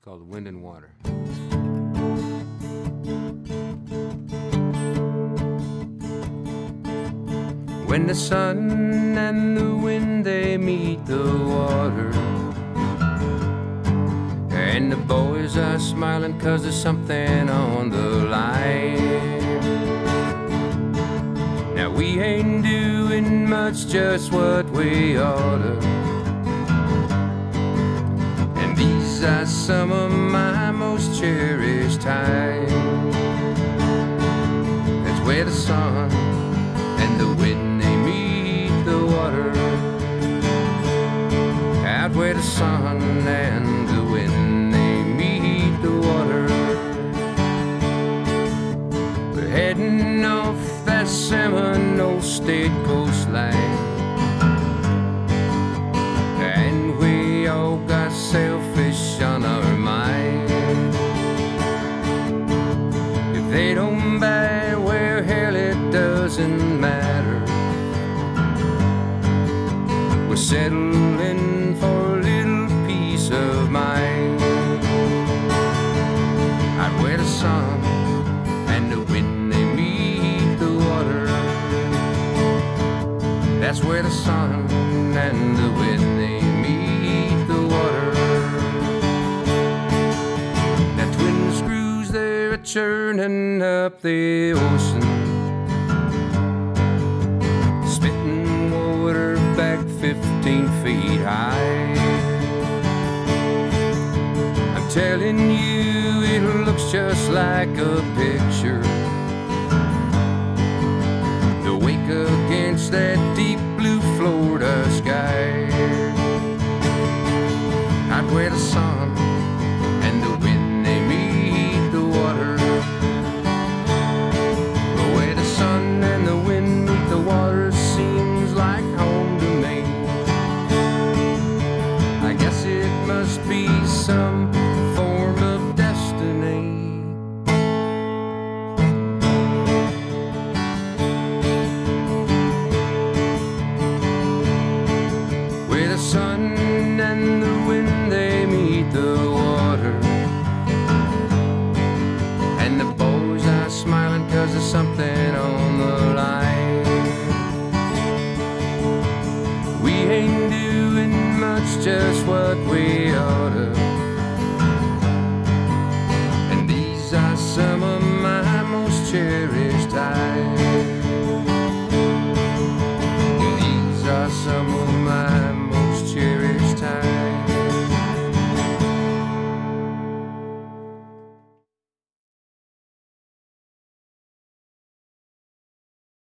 called Wind and Water. When the sun and the wind, they meet the water, and the boys are smiling 'cause there's something on the line. Now we ain't doing much, just what we oughta, and these are some of my most cherished times. That's where the sun and the wind, they meet the water. Out where the sun and the wind, they meet the water. We're heading off that Seminole State coastline, and we all got sailfish on our mind. If they don't buy, well, hell, it doesn't matter. We're settling for a little peace of mind. Out where the sun and the wind, they meet the water. That's where the sun and the wind, they meet the water. Now twin screws, they're churning up the ocean, spitting water back 15 feet high. I'm telling you, it looks just like a picture. The wake against that deep blue Florida sky. Out where the sun